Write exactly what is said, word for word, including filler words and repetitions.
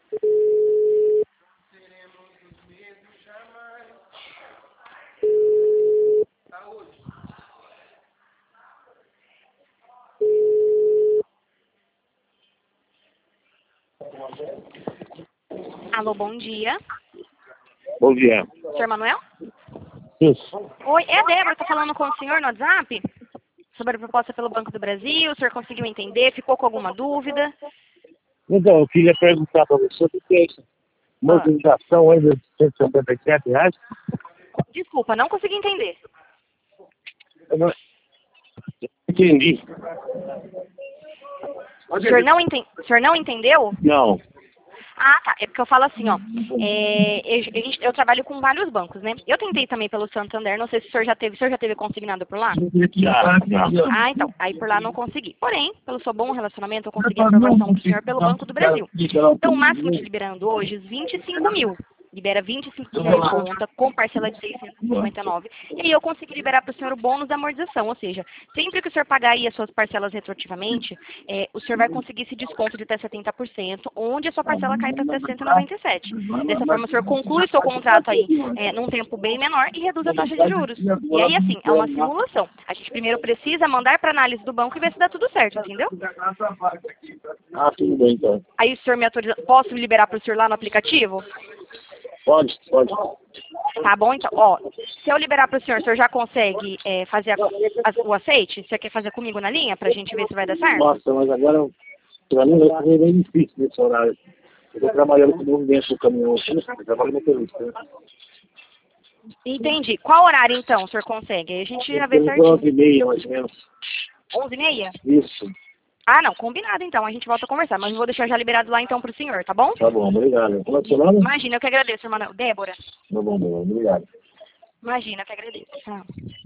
Alô, bom dia. Bom dia. Senhor Manuel? Isso. Oi, é a Débora, tá falando com o senhor no WhatsApp? Sobre a proposta pelo Banco do Brasil, o senhor conseguiu entender? Ficou com alguma dúvida? Então, eu queria perguntar para você por que uma Ah, utilização ainda de cento e setenta e sete reais. desculpa, não consegui entender. Eu não entendi. O senhor não, enten... o senhor não entendeu? Não. Ah, tá. É porque eu falo assim, ó. É, eu, a gente- eu trabalho com vários bancos, né? Eu tentei também pelo Santander, não sei se o senhor já teve. O senhor já teve consignado por lá? Já, já. Ah, então. Aí por lá não consegui. Porém, pelo seu bom relacionamento, eu consegui a aprovação do senhor pelo Banco do Brasil. Então, o máximo te liberando hoje, vinte e cinco mil. Libera vinte e cinco mil em conta, com parcela de seiscentos e cinquenta e nove. E aí eu consegui liberar para o senhor o bônus da amortização. Ou seja, sempre que o senhor pagar aí as suas parcelas retroativamente, é, o senhor vai conseguir esse desconto de até setenta por cento, onde a sua parcela cai para seiscentos e noventa e sete. Dessa forma, o senhor conclui seu contrato aí é, num tempo bem menor e reduz a taxa de juros. E aí, assim, é uma simulação. A gente primeiro precisa mandar para análise do banco e ver se dá tudo certo, entendeu? Ah, tudo bem, então. Aí o senhor me autoriza, posso liberar para o senhor lá no aplicativo? Pode, pode. Tá bom, então, ó, se eu liberar para o senhor, o senhor já consegue é, fazer a- a- o aceite? Você quer fazer comigo na linha pra gente ver se vai dar certo? Nossa, mas agora, para mim, é bem difícil nesse horário. Eu estou trabalhando com o movimento do caminhão aqui, eu trabalho no motorista, né? Entendi. Qual horário, então, o senhor consegue? Aí a gente já vê Tem onze certinho. e meia, mais ou menos. onze e meia? Isso. Ah, não, combinado, então. A gente volta a conversar, mas eu vou deixar já liberado lá, então, pro senhor, tá bom? Tá bom, obrigado. Como é que é o seu nome? Imagina, eu que agradeço, irmã. Débora. Tá bom, bom, obrigado. Imagina, eu que agradeço. Tchau.